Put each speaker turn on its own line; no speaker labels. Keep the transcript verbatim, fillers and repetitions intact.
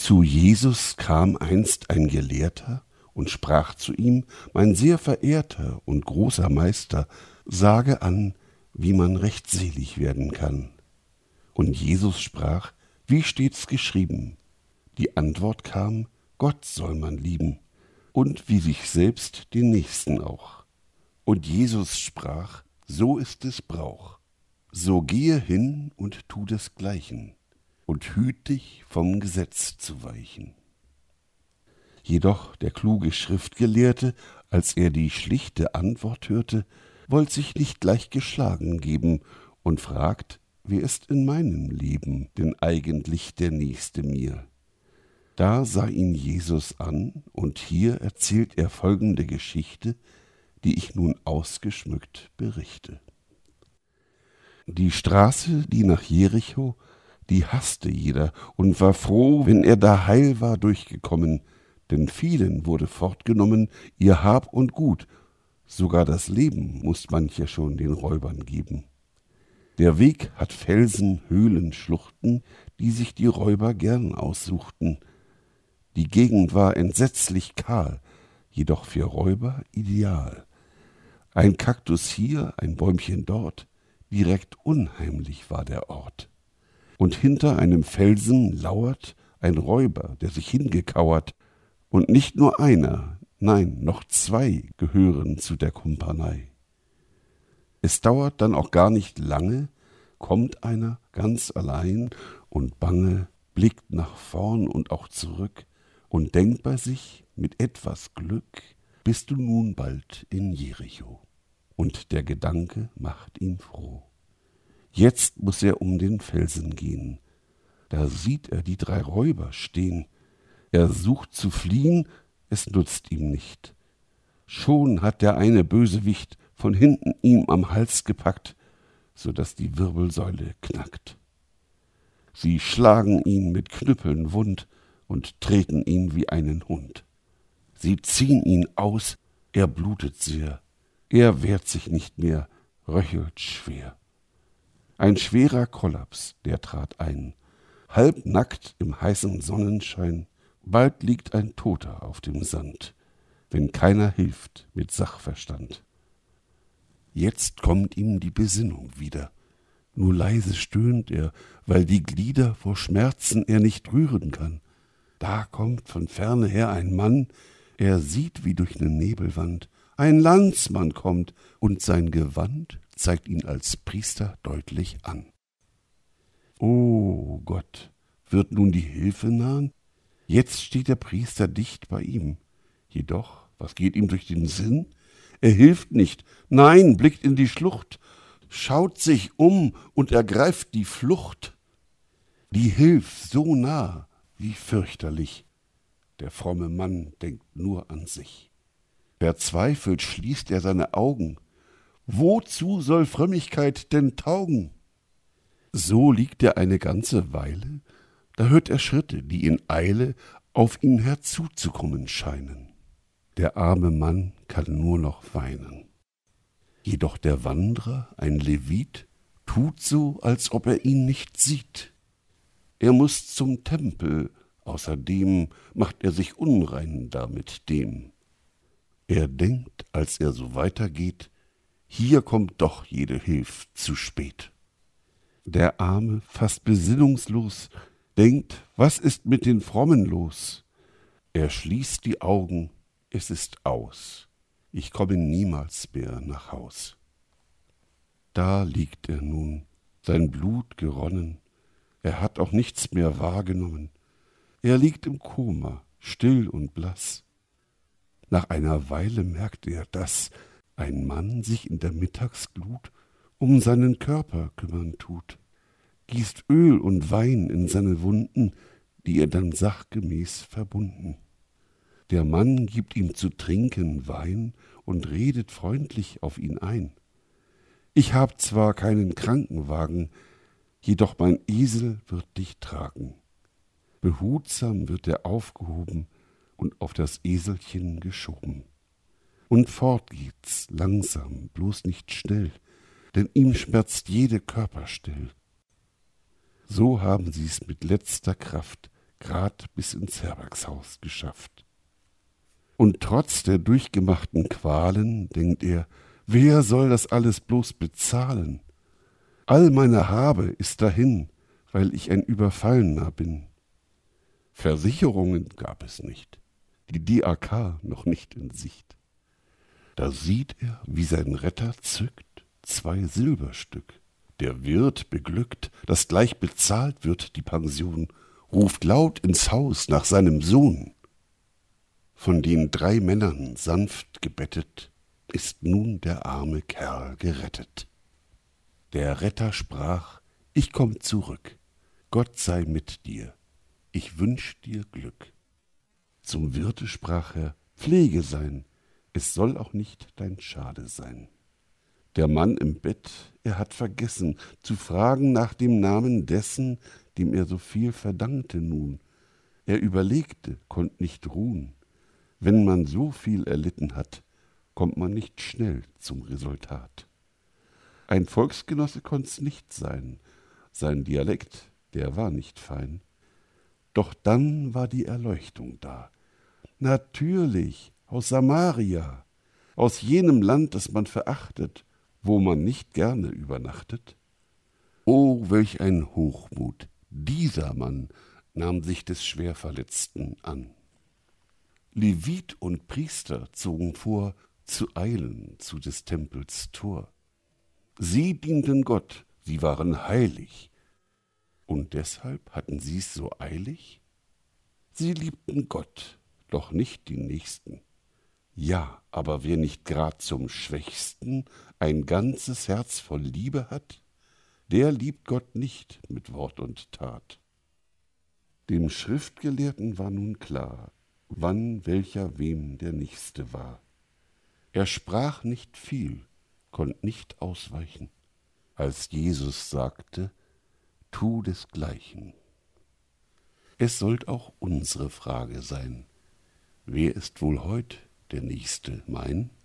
Zu Jesus kam einst ein Gelehrter und sprach zu ihm: Mein sehr verehrter und großer Meister, sage an, wie man rechtselig werden kann. Und Jesus sprach: Wie steht's geschrieben? Die Antwort kam: Gott soll man lieben, und wie sich selbst den Nächsten auch. Und Jesus sprach: So ist es Brauch. So gehe hin und tu desgleichen, und hüt dich vom Gesetz zu weichen. Jedoch der kluge Schriftgelehrte, als er die schlichte Antwort hörte, wollt sich nicht gleich geschlagen geben und fragt: Wer ist in meinem Leben denn eigentlich der Nächste mir? Da sah ihn Jesus an, und hier erzählt er folgende Geschichte, die ich nun ausgeschmückt berichte. Die Straße, die nach Jericho, die hasste jeder und war froh, wenn er da heil war durchgekommen, denn vielen wurde fortgenommen ihr Hab und Gut, sogar das Leben mußt mancher schon den Räubern geben. Der Weg hat Felsen, Höhlen, Schluchten, die sich die Räuber gern aussuchten. Die Gegend war entsetzlich kahl, jedoch für Räuber ideal. Ein Kaktus hier, ein Bäumchen dort, direkt unheimlich war der Ort. Und hinter einem Felsen lauert ein Räuber, der sich hingekauert, und nicht nur einer, nein, noch zwei gehören zu der Kumpanei. Es dauert dann auch gar nicht lange, kommt einer ganz allein und bange, blickt nach vorn und auch zurück und denkt bei sich, mit etwas Glück bist du nun bald in Jericho. Und der Gedanke macht ihn froh. Jetzt muß er um den Felsen gehen. Da sieht er die drei Räuber stehen. Er sucht zu fliehen, es nutzt ihm nicht. Schon hat der eine Bösewicht von hinten ihm am Hals gepackt, so daß die Wirbelsäule knackt. Sie schlagen ihn mit Knüppeln wund und treten ihn wie einen Hund. Sie ziehen ihn aus, er blutet sehr. Er wehrt sich nicht mehr, röchelt schwer. Ein schwerer Kollaps, der trat ein. Halbnackt im heißen Sonnenschein, bald liegt ein Toter auf dem Sand, wenn keiner hilft mit Sachverstand. Jetzt kommt ihm die Besinnung wieder. Nur leise stöhnt er, weil die Glieder vor Schmerzen er nicht rühren kann. Da kommt von ferne her ein Mann, er sieht wie durch ne Nebelwand. Ein Landsmann kommt, und sein Gewand zeigt ihn als Priester deutlich an. O Gott, wird nun die Hilfe nahen? Jetzt steht der Priester dicht bei ihm. Jedoch, was geht ihm durch den Sinn? Er hilft nicht, nein, blickt in die Schlucht, schaut sich um und ergreift die Flucht. Die Hilf so nah, wie fürchterlich. Der fromme Mann denkt nur an sich. Verzweifelt schließt er seine Augen. Wozu soll Frömmigkeit denn taugen? So liegt er eine ganze Weile, da hört er Schritte, die in Eile auf ihn herzuzukommen scheinen. Der arme Mann kann nur noch weinen. Jedoch der Wandrer, ein Levit, tut so, als ob er ihn nicht sieht. Er muß zum Tempel, außerdem macht er sich unrein da mit dem. Er denkt, als er so weitergeht, hier kommt doch jede Hilf zu spät. Der Arme, fast besinnungslos, denkt, was ist mit den Frommen los? Er schließt die Augen, es ist aus, ich komme niemals mehr nach Haus. Da liegt er nun, sein Blut geronnen, er hat auch nichts mehr wahrgenommen. Er liegt im Koma, still und blass. Nach einer Weile merkt er, dass ein Mann sich in der Mittagsglut um seinen Körper kümmern tut, gießt Öl und Wein in seine Wunden, die er dann sachgemäß verbunden. Der Mann gibt ihm zu trinken Wein und redet freundlich auf ihn ein. Ich hab zwar keinen Krankenwagen, jedoch mein Esel wird dich tragen. Behutsam wird er aufgehoben und auf das Eselchen geschoben. Und fort geht's, langsam, bloß nicht schnell, denn ihm schmerzt jede Körperstell. So haben sie's mit letzter Kraft grad bis ins Herbergshaus geschafft. Und trotz der durchgemachten Qualen denkt er, wer soll das alles bloß bezahlen? All meine Habe ist dahin, weil ich ein Überfallener bin. Versicherungen gab es nicht, die D A K noch nicht in Sicht. Da sieht er, wie sein Retter zückt zwei Silberstück. Der Wirt beglückt, dass gleich bezahlt wird die Pension, ruft laut ins Haus nach seinem Sohn. Von den drei Männern sanft gebettet, ist nun der arme Kerl gerettet. Der Retter sprach, ich komm zurück, Gott sei mit dir, ich wünsch dir Glück. Zum Wirte sprach er, Pflege sein, es soll auch nicht dein Schade sein. Der Mann im Bett, er hat vergessen, zu fragen nach dem Namen dessen, dem er so viel verdankte nun. Er überlegte, konnt nicht ruhen. Wenn man so viel erlitten hat, kommt man nicht schnell zum Resultat. Ein Volksgenosse konnt's nicht sein, sein Dialekt, der war nicht fein. Doch dann war die Erleuchtung da. Natürlich, aus Samaria, aus jenem Land, das man verachtet, wo man nicht gerne übernachtet. Oh, welch ein Hochmut, dieser Mann nahm sich des Schwerverletzten an. Levit und Priester zogen vor, zu eilen zu des Tempels Tor. Sie dienten Gott, sie waren heilig, und deshalb hatten sie's so eilig? Sie liebten Gott, doch nicht die Nächsten. Ja, aber wer nicht grad zum Schwächsten ein ganzes Herz voll Liebe hat, der liebt Gott nicht mit Wort und Tat. Dem Schriftgelehrten war nun klar, wann welcher wem der Nächste war. Er sprach nicht viel, konnt nicht ausweichen, als Jesus sagte, tu desgleichen. Es sollt auch unsere Frage sein, wer ist wohl heut der Nächste mein?